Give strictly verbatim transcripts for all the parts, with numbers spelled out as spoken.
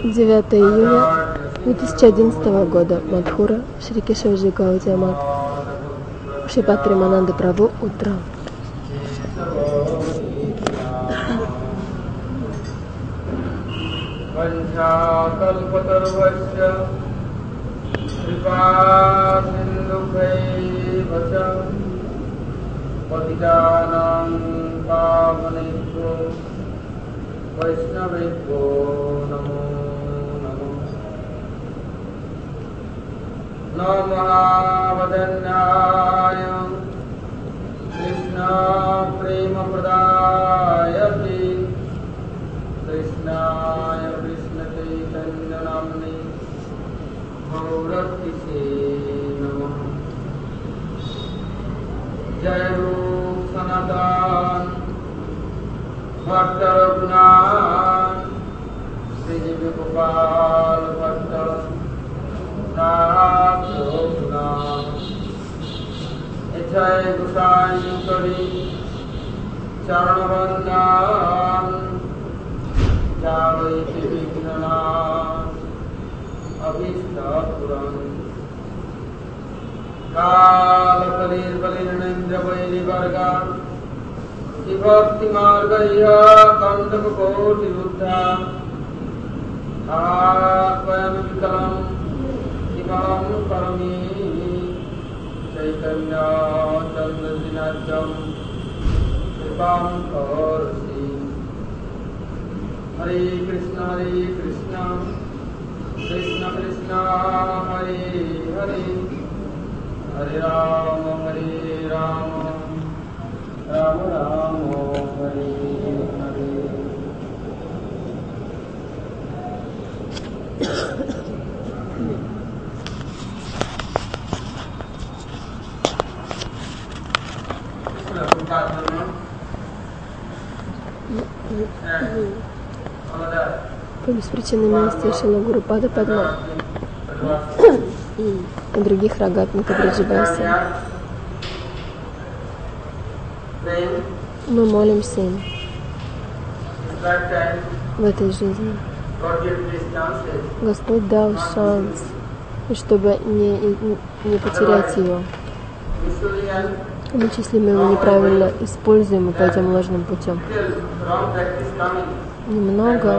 девятое июня две тысячи одиннадцатого года. Мадхура, Шри Кешаваджи Гаудия Мат. Шрипад Примананда Прабху. Утро. Vaishnavibho namo namo Namahavadanyaya Krishna prema pradayati Krishnaya Krishna chaitanya namni Gauratise namo Jai Rup Sanatan Bhatta Raghunath Sri Gopal Bhatta Nath Raghunath Echai Gosai Kari Charanavandan Javai Vignanath Abhishta Puran Kala Kalir Balinendra Vairi Varga Vibhakti Margaya Kandaka Koti Buddha Atvayam Vikalam Imam Karami Chaitanya Chandra Kripam Karsi Hare Krishna Hare Krishna Krishna Krishna Hare Hare Hare Rama Hare Rama Ram Ram Hare Hare. По беспричинной милости Шрила Гурупада Падма и других рогатника Бридживаса мы молимся им в этой жизни. Господь дал шанс, чтобы не, не потерять его. Но если мы его неправильно используем и пойдем ложным путем, немного,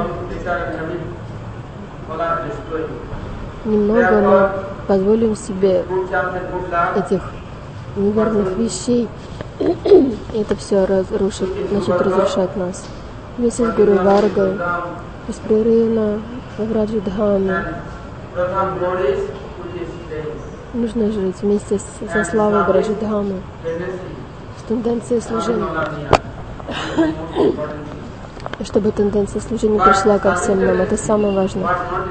немного мы позволим себе этих неверных вещей, и это все разрушит, начнет разрушать нас. Вместе с Гуру Варгой, беспрерывно в Раджадхаме. Нужно жить вместе с, со славой Раджадхамы, с тенденцией служения. И чтобы тенденция служения пришла ко всем нам, это самое важное.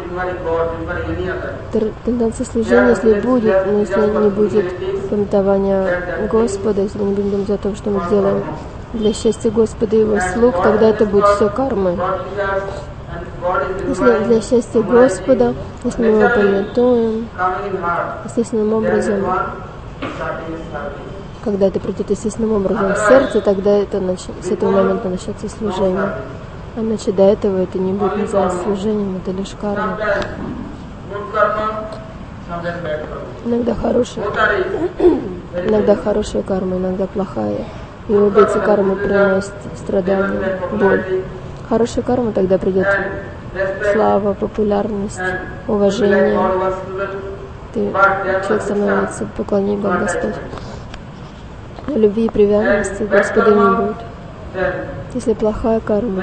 Тенденция служения, если будет, но если не будет памятования Господа, если не будем думать о том, что мы делаем для счастья Господа и Его слуг, тогда это будет все кармой. Если для счастья Господа, если мы Его памятуем, естественным образом, когда это придет естественным образом в сердце, тогда это нач... с этого момента начнется служение. А иначе до этого это не будет называться служением, это лишь карма. Иногда хорошая, иногда хорошая карма, иногда плохая. И обе эти кармы приносят страдания, боль. Хорошая карма, тогда придет слава, популярность, уважение. Ты, человек становится поклонником Господь. Но любви и привязанности Господа не будет. Если плохая карма,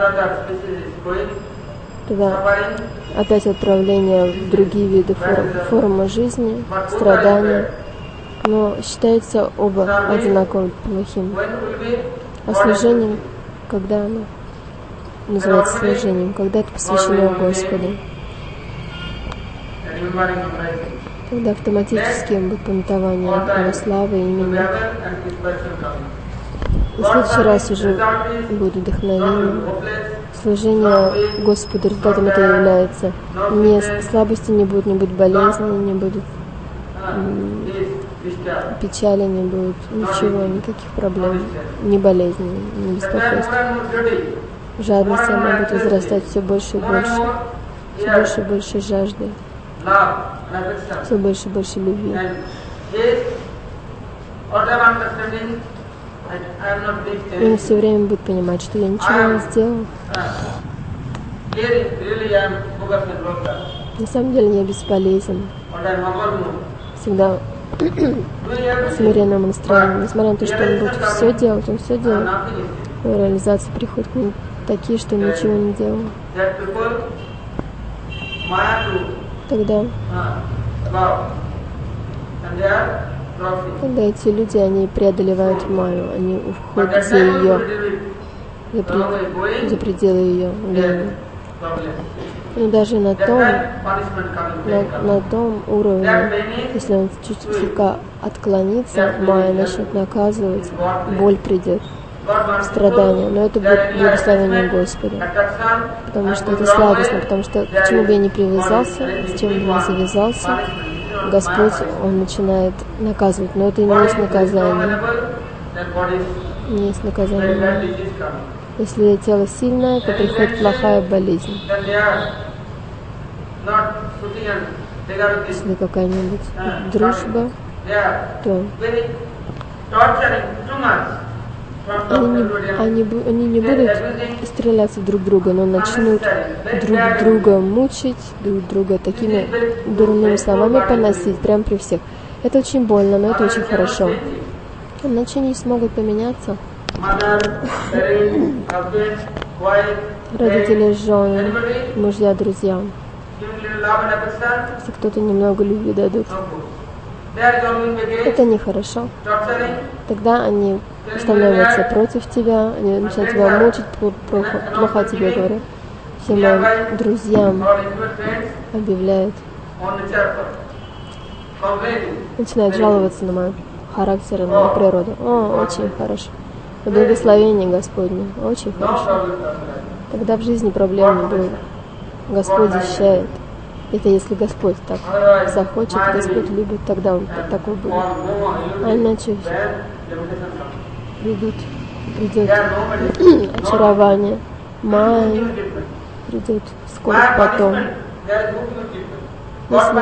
тогда опять отправление в другие виды форм, формы жизни, страдания. Но считается оба одинаково плохим. А служением, когда оно называется служением, когда это посвящено Господу, тогда автоматически будет памятование Его славы и имени. И в следующий раз уже будет вдохновение. Служение Господу результатом это является. Не слабости не будет, не будет болезни, не будет печали, не будет ничего, никаких проблем, ни болезней, ни беспокойств. Жадность она будет возрастать все больше и больше. все больше и больше жажды, все больше и больше любви. И он все время будет понимать, что я ничего не сделал. На самом деле я бесполезен. Всегда в смиренном настроении. Несмотря на то, что он будет все делать, он все делает. Но реализация приходит к ним такие, что ничего не делал. Тогда, когда эти люди, они преодолевают майю, они уходят за ее, за, пред, за пределы ее влияния. Но даже на том, на, на том уровне, если он чуть слегка отклонится, майя начнет наказывать, боль придет, страдания. Но это будет благословение Господа, потому что это сладостно, потому что к чему бы я ни привязался, с чем бы я ни завязался, Господь, Он начинает наказывать, но это не есть наказание. Не есть наказание. Если тело сильное, то приходит плохая болезнь. Если какая-нибудь дружба, то они не, они, они не будут стреляться друг в друга, но начнут друг друга мучить, друг друга такими дурными словами поносить, прямо при всех. Это очень больно, но это очень хорошо. Иначе они смогут поменяться. Родители, жены, мужья, друзья. Если кто-то немного любви дадут, это нехорошо. Тогда они становятся против тебя, они начинают тебя мучить, плохо, плохо о тебе говорят. Всем моим друзьям объявляют, начинают жаловаться на мой характер, на мою природу. О, очень хорошо. Благословение Господне, очень хорошо. Тогда в жизни проблем не будет. Господь защищает. Это если Господь так захочет, Господь любит, тогда Он такой будет. А иначе придут, придет очарование, майя, придет скоро потом. Если,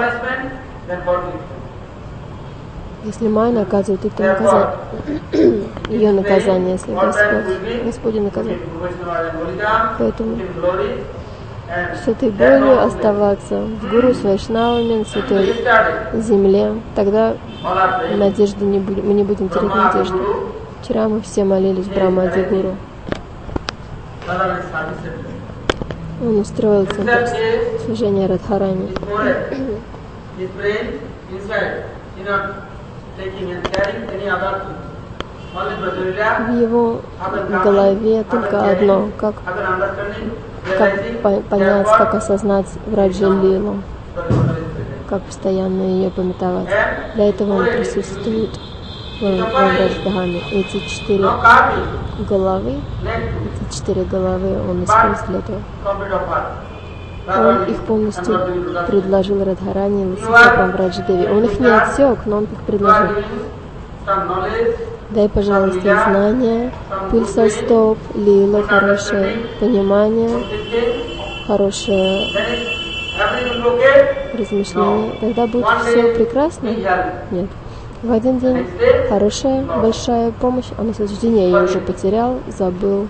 если майя наказывает, это наказание, ее наказание, если Господь, Господь наказывает. Поэтому с этой болью оставаться в гуру с вайшнавами, на святой земле, тогда надежды не будем, мы не будем терять надежду. Вчера мы все молились Брахмади Гуру. Он устроил центр служения Радхарани. В его голове только одно, как, как по понять, как осознать Враджа-лилу, как постоянно ее пометовать. Для этого он присутствует в Врадждхаме. Эти четыре головы, эти четыре головы он использует для этого. Он их полностью предложил Радхарани Ласичапам Врадждеви. Он их не отсек, но он их предложил. Дай, пожалуйста, знания, пыль со стоп, лила, хорошее понимание, хорошее размышление. Тогда будет все прекрасно? Нет. В один день хорошая, большая помощь, а на следующий день я ее уже потерял, забыл.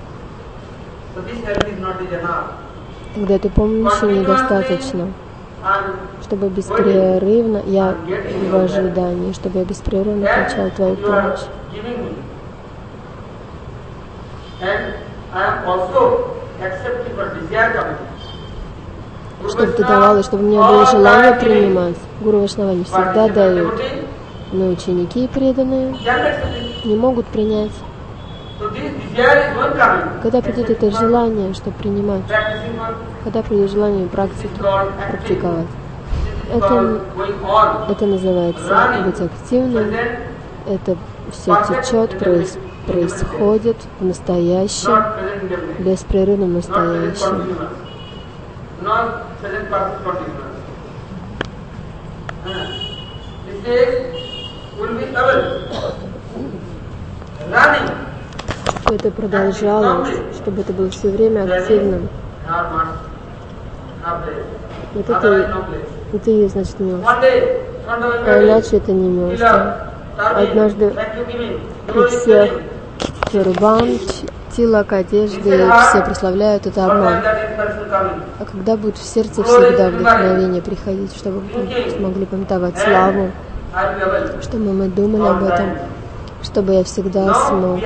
Тогда этой помощи недостаточно, чтобы беспрерывно, я в ожидании, чтобы я беспрерывно получал твою помощь. Чтобы ты давал, и чтобы у меня было желание принимать. Гуру Вайшнава не всегда дают, но ученики преданные не могут принять. Когда придет это желание, чтобы принимать, когда придет желание практики, практиковать, это, это называется быть активным, это все течет, проис, происходит в настоящем, беспрерывном настоящем. Чтобы это продолжалось, чтобы это было все время активным. Вот это, это и есть, значит, милость. А иначе это не милость. Однажды при всех тюрбан, тилак, одежды, все прославляют, это обман. А когда будет в сердце всегда вдохновение приходить, чтобы мы смогли памятовать славу, чтобы мы думали об этом, чтобы я всегда смог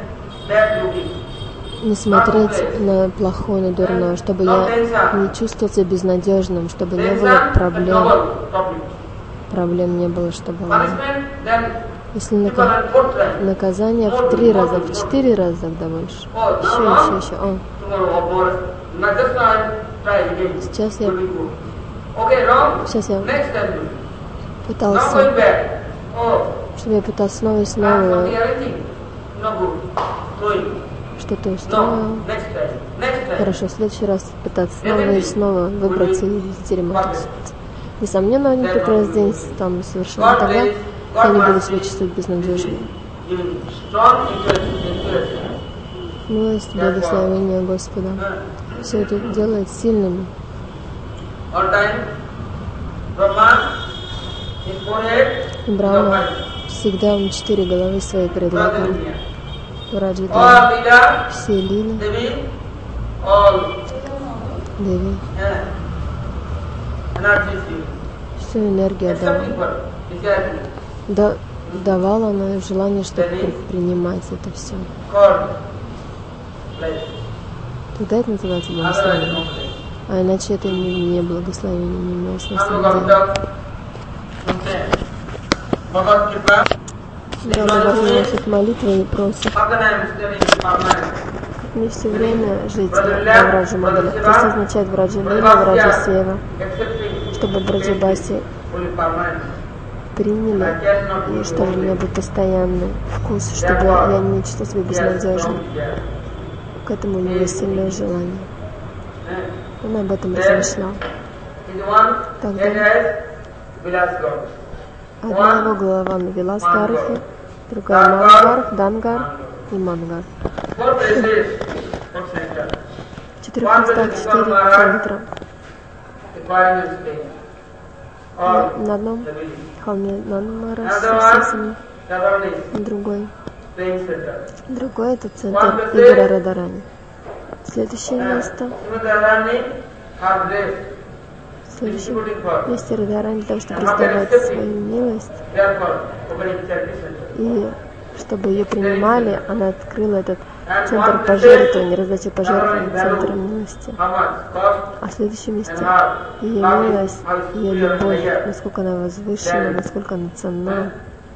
не смотреть на плохое, на дурное, чтобы я не чувствовал себя безнадежным, чтобы не было проблем. Проблем не было, чтобы... Если нака... наказание в три раза, в четыре раза, тогда больше. Еще, еще, еще. О. Сейчас я... Сейчас я пытался... Чтобы я пытался снова и снова что-то устроил. Хорошо, в следующий раз пытаться снова и снова выбраться из дерьма. Несомненно, один прекрасный день там совершенно тогда я не буду себя чувствовать безнадежным. Милость, благословение Господа. Все это делает сильными. Брахма всегда он четыре головы свои предлагал. Враджидхара, все лилы, Деви. Всю энергию отдавала. Да, давала она желание, чтобы принимать это все. Тогда это называется благословение. А иначе это не, не благословение, не милость на самом деле. Да, важно носить молитвы и просить. Не все время жить в Враджа Мандале. Это означает Враджа Лила, Враджа Сева. Чтобы Браджабаси приняли, и чтобы у меня был постоянный вкус, чтобы я не чувствовал себя безнадежным. К этому у него есть сильное желание. Он об этом размышлял. Тогда одна его голова на Виласгархе, другая Мангарх, Дангар и Мангар. В четырех местах четыре центра. На, на одном холме Нанмара с Сисами, другой. Другой это центр Игора Радарани. Следующее место. Следующее место Радарани для того, чтобы раздавать свою милость. И чтобы ее принимали, она открыла этот центр пожертвования, раздачи пожертвований, центр милости. А в следующем месте ее милость, ее любовь, насколько она возвышена, насколько она ценна.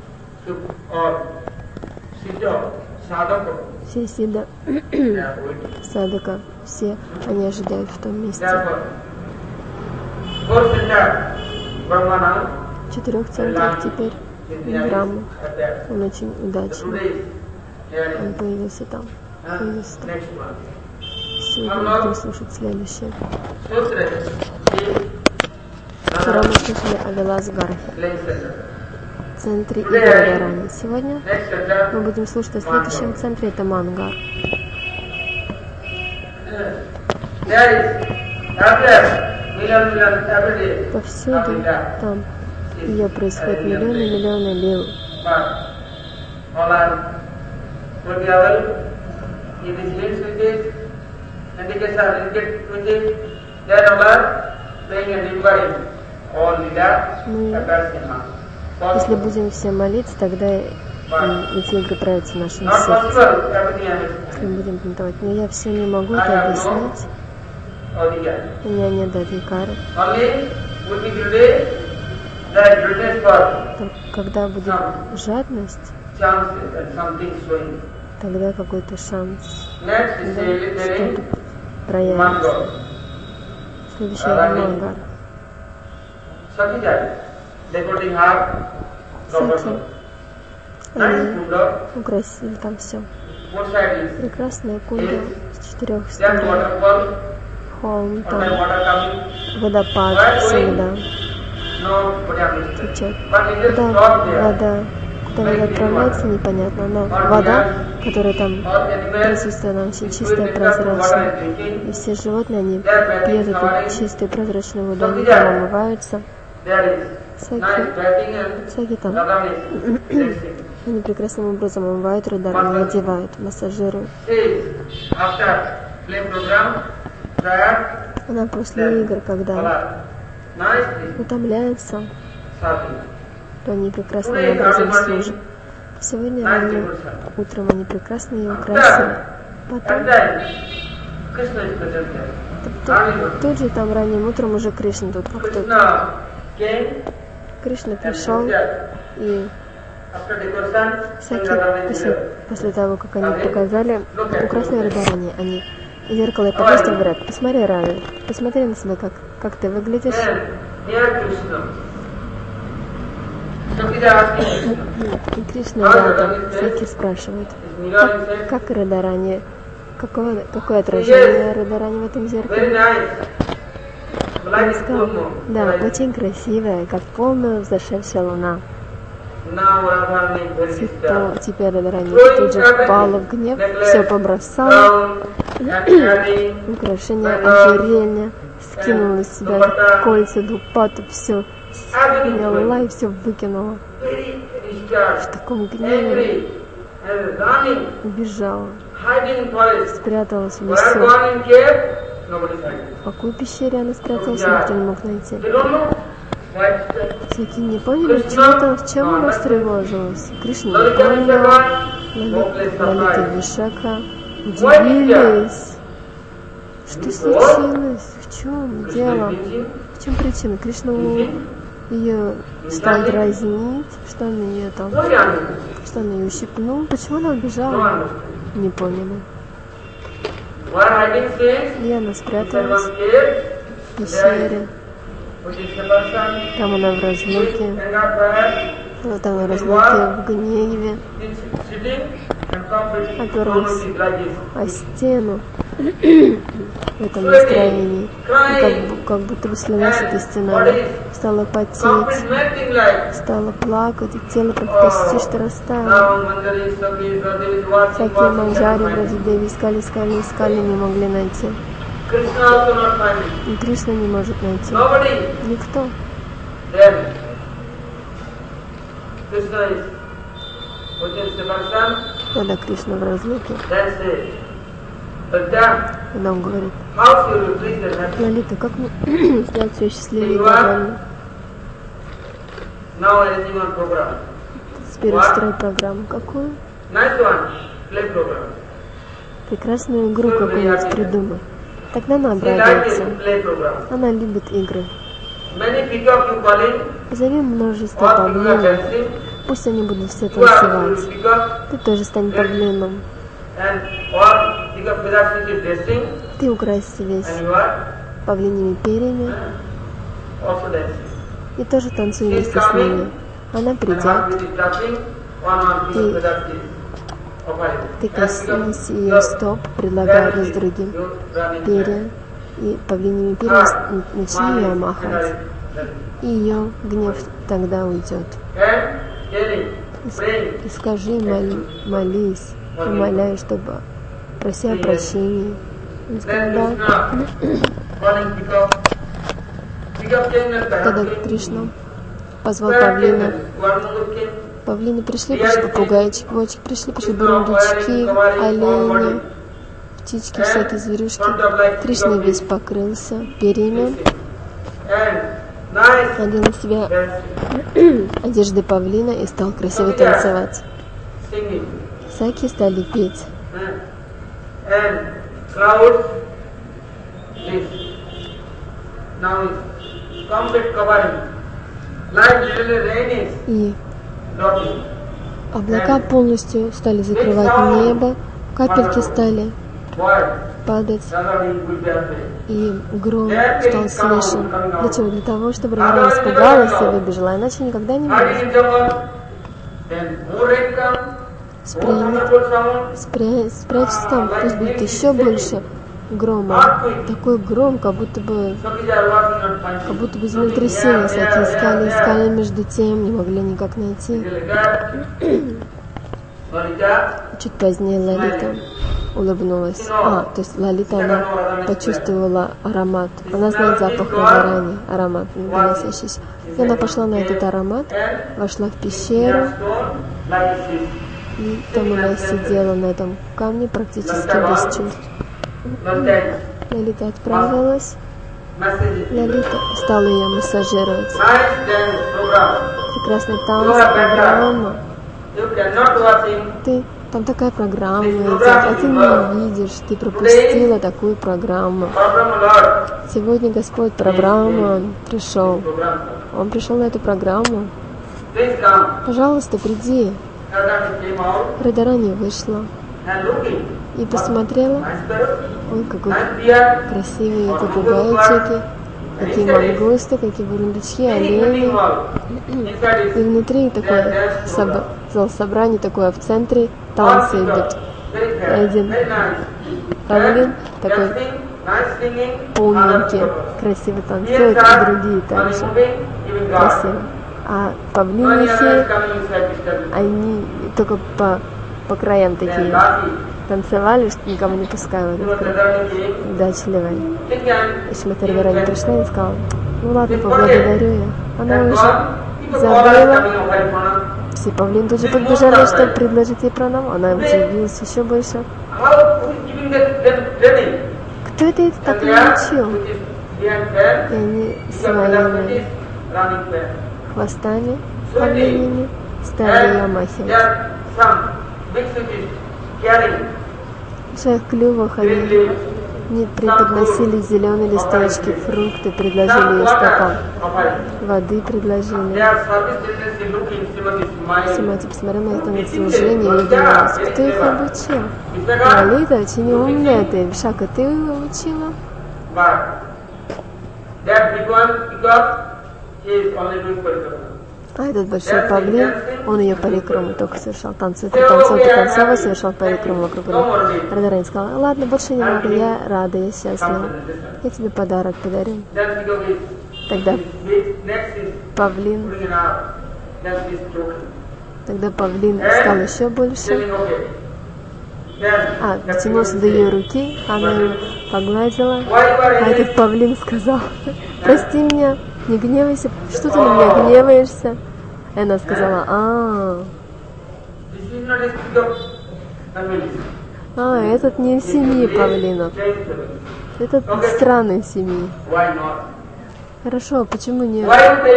Все сида, садака, все они ожидают в том месте. В четырех центрах теперь Брахма. Он очень удачный. Он появился там. Появился там. Сегодня будем слушать следующее. Вчера мы слушали о Виласгархе, в центре Игора. Сегодня мы будем слушать о следующем центре, это Мангар. Повсюду там ее происходит миллионы и миллионы лил. Мы, если будем все молиться, тогда эти игры проявятся в нашем сердце. Если мы будем памятовать. Но я все не могу это объяснить. У меня нет адхикара. Когда будет жадность, тогда какой-то шанс, да, что-то проявится. Следующий Мангар. Сати. Они украсили там все. Прекрасная кунда с четырех сторон. Холм там. Водопад всегда течет. Куда вода, куда вода отправляется, непонятно. Но вода, которое там присутствует, оно очень чистое, прозрачное. И все животные, они пьют эту чистую прозрачную воду, они там омываются. Всякие, всякие там. Они прекрасным образом омывают Радарани, одевают, массажируют. Она после игр, когда утомляется, то они прекрасным образом служат. Сегодня ранним утром они прекрасно ее украсили. Потом тут, тут же там ранним утром уже Кришна тут как тут. Кришна пришел и всякие, после, после того, как они показали, украсили Радарани, они зеркало подносят и говорят: посмотри, Рада, посмотри на себя, как, как ты выглядишь. И Кришна Рада всякие спрашивают, как, как Радарани, какое, какое отражение Радарани в этом зеркале? Он сказал: да, очень красивая, как полная взошедшая луна. Теперь, теперь Радарани тут же впала в гнев, все побросала, украшения, ожерелья, скинула с себя кольца, дупату, все сняла и все выкинула. В таком гневе убежала, спряталась в лесу. В какой пещере она спряталась, никто не мог найти. Всякие не поняли, чего-то, в чем она встревожилась. Кришна не понял, Лалита и Вишака удивились. Что случилось? В чем дело? В чем причина? Кришна ее стал дразнить, что он ее там, что он ее ущипнул. Почему она убежала? Не поняли. И она спряталась в пещере. Там она в разлуке, там в разлуке, в гневе, оперлась о стену в этом настроении. И как, как будто бы слилась этой стеной, стала потеть, стала плакать, и тело как почти растаяло. Всякие манджари вроде Деви искали, искали, искали, не могли найти. И Кришна не может найти. Никто. Когда Кришна в разлуке, когда он говорит: Лалита, как мне сделать все счастливее и довольно? Теперь устрой программу. Какую? Прекрасную игру какую-нибудь придумай. Тогда она обрадуется. Она любит игры. Позови множество павлинов. Пусть они будут все танцевать. Ты тоже стань павлином. Ты украсься весь павлиньими перьями. И тоже танцуй вместе с ними. Она придет. Ты Ты коснулась ее стоп, предлагая одну с другим перья, и павлиньими перьями начни ее махать, и ее гнев тогда уйдет. И, и скажи, моли, молись, умоляй, чтобы проси о прощении. Он сказал: да. Тогда Кришна позвал павлина. Павлины пришли, пришли попугаи, чепочки, пришли, пришли бурундучки, олени, птички, всякие зверюшки. Кришна весь покрылся перьями, надел на себя одежды павлина и стал красиво танцевать. Всякие стали петь. И облака полностью стали закрывать небо, капельки стали падать, и гром стал слышен. Для чего? Для того, чтобы Радарани испугалась и выбежала, иначе никогда не выйдет. Спря... Спрячься там, пусть будет еще больше грома. Такой гром, как будто бы как будто бы землетрясение. Всякие искали, искали между тем, не могли никак найти. Чуть позднее Лалита улыбнулась. А, то есть Лалита, она почувствовала аромат. Она знает запах Радхарани, аромат доносящийся. И она пошла на этот аромат, вошла в пещеру, и там она сидела на этом камне практически без чувств. Лалита отправилась. Лалита стала ее массажировать. Прекрасный танец, программа. Ты, там такая программа идет, а ты не видишь, ты пропустила такую программу. Сегодня Господь программа, Он пришел. Он пришел на эту программу. Пожалуйста, приди. Радхарани вышла и посмотрела. Ой, какой красивые эти попугайчики, какие мангусты, какие бурундучки, олени. И внутри такой соб... зал собраний такое, в центре танцы идут. Один павлин такой полненький, красиво танцует, и другие также красиво. А павлинихи, они только по, по краям такие танцевали, что никому не пускали в этот круг. Удачливые. И Шримати Радхарани пришла и сказала: ну ладно, поблагодарю я. Она уже забыла. Все павлины тут же подбежали, чтобы предложить ей пранаму. Она удивилась еще больше. Кто это, это так научил? И они своими хвостами павлиньими стали ее омахивать. В своих клювах они не преподносили зеленые листочки, фрукты, предложили ей стакан воды, предложили. Шримати посмотрела на это служение и удивилась. Кто их обучил? Лалита очень умная, ты, Вишака, ты его учила? А этот большой павлин, он ее парикраму только совершал, танцует, танцует, танцевал, совершал парикраму вокруг нее. Радхарани сказала: ладно, больше не надо, я рада, я счастлива. Я тебе подарок подарю. Тогда павлин, тогда павлин стал еще больше. А, дотянулся до ее руки, она ее погладила, а этот павлин сказал: прости меня, не гневайся, что ты на меня гневаешься? И она сказала: а, а, этот не из семьи павлинов, этот из странной семьи. Хорошо, а почему нет?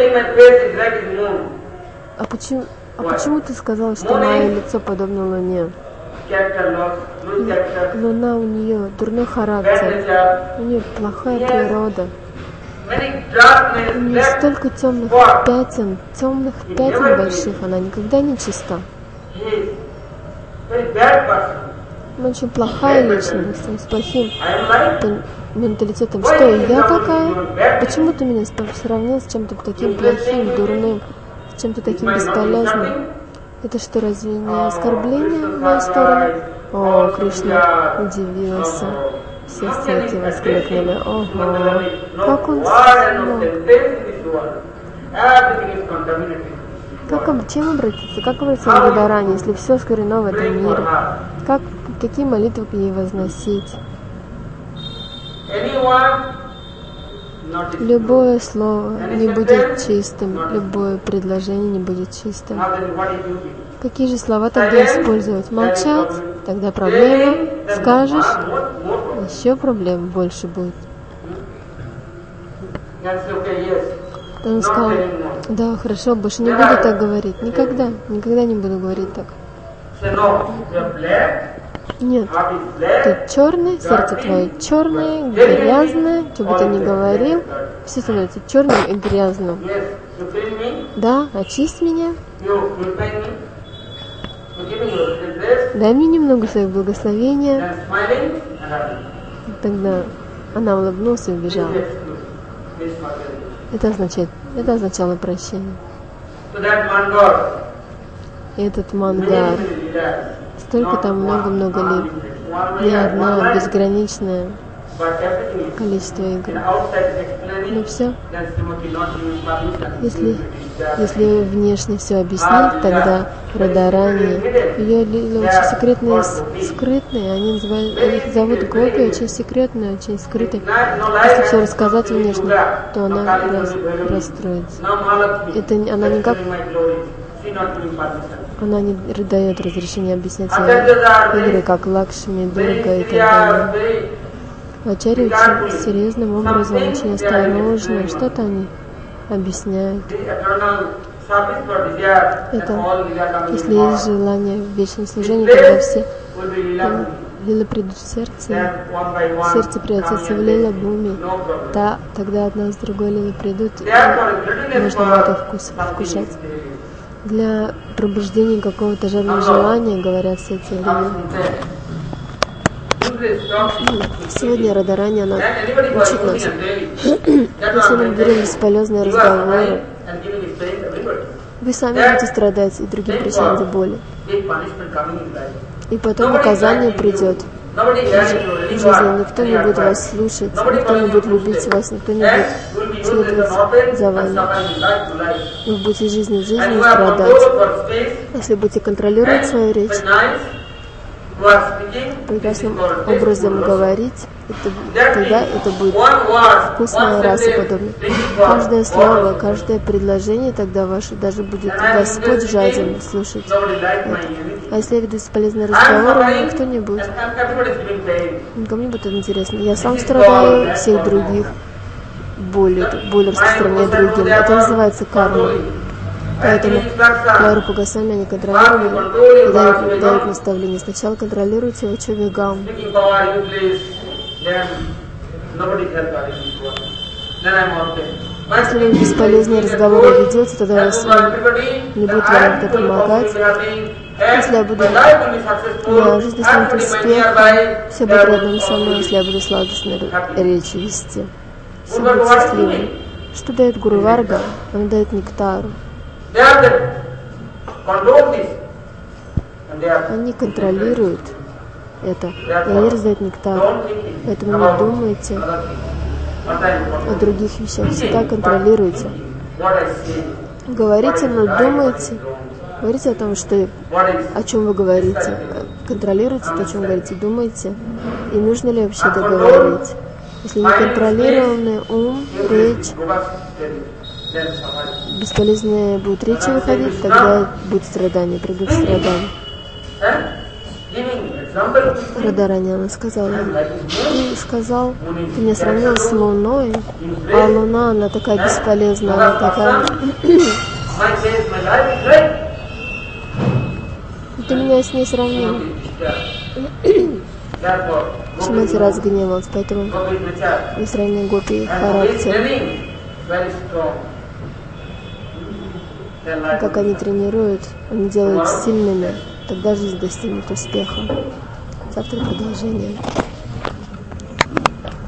А почему, а почему ты сказала, что мое лицо подобно Луне? Луна, у нее дурной характер, у нее плохая природа. У нее столько темных пятен, темных пятен больших, она никогда не чиста. Она очень плохая личность, с плохим менталитетом. Что, я такая? Почему ты меня сравнил с чем-то таким плохим, дурным, с чем-то таким бесполезным? Это что, разве не оскорбление в мою сторону? О, Кришна удивился. Все сети воскликнули: ого, как он смог? Как, чем обратиться? Как обратиться к Радхарани, если все осквернено в этом мире? Как, какие молитвы к ней возносить? Любое слово не будет чистым, любое предложение не будет чистым. Какие же слова тогда использовать? Молчать? Тогда проблема. Скажешь? Еще проблем больше будет. Он сказал: да, хорошо, больше не буду так говорить. Никогда, никогда не буду говорить так. Нет, ты черный, сердце твое черное, грязное, что бы ты ни говорил, все становится черным и грязным. Да, очисть меня. Дай мне немного своих благословения. Тогда она улыбнулась и убежала. Это означает, это означало прощение. И этот мангар, столько там много-много лет, не одна безграничная количество игр. Но все, если, если внешне все объяснить, тогда Радарани, ее лила очень секретные, скрытные, они, называют, они их зовут Гопи, очень секретные, очень скрытые. Если все рассказать внешне, то она раз, расстроится. Это она никак, она не дает разрешения объяснять игры, как Лакшми, Дурга и так далее. Ачарья очень серьезным образом, очень осторожно, что-то они объясняют. Это, если есть желание в вечном служении, тогда все лилы придут в сердце, сердце превратится в лила буми, та, тогда одна с другой лилы придут, и можно будет их вкус, вкушать. Для пробуждения какого-то жадного желания, говорят все эти лилы. Сегодня Радарани, она учит нас. Если мы берем бесполезные разговоры, вы сами будете страдать и другим причинять боли. И потом наказание придет в жизни. Никто не будет вас слушать, никто не будет любить вас, никто не будет следовать за вами. Вы будете из жизни в жизнь страдать. Если будете контролировать свою речь, прекрасным образом говорить, это, тогда это будет вкусная раса подобная. Каждое слово, каждое предложение, тогда ваше даже будет Господь жаден слушать это. А если я веду бесполезные разговоры, никто не будет. Никому не будет интересно. Я сам страдаю, всех других боль, боль распространяет другим. Это называется карма. Поэтому Ларупа Госвами они контролировали и дают, дают наставление. Сначала контролируйте Вачовигам. Если вы бесполезные разговоры ведете, тогда вас не будет вам никто помогать. Если я буду, я жизнь станет успех, все будет рядом со мной, если я буду сладостно речь вести. Все будет счастливым. Что дает Гуру Варга? Он дает нектару. Они контролируют это, и они раздают нектар. Поэтому не думайте о других вещах, всегда контролируйте. Говорите, но думайте. Говорите о том, что, о чем вы говорите. Контролируйте то, о чем говорите, думайте. И нужно ли вообще договорить. Если не контролированный ум, речь, бесполезные будут речи выходить, тогда будет страдание, придут страдания. Радарани, она сказала, ты сказал, ты меня сравнил с Луной, а Луна, она такая бесполезная, она такая... Ты меня с ней сравнил. Шимати разгневался, поэтому не сравнил Гопи характер. Как они тренируют, они делают сильными, тогда жизнь достигнет успеха. Завтра продолжение.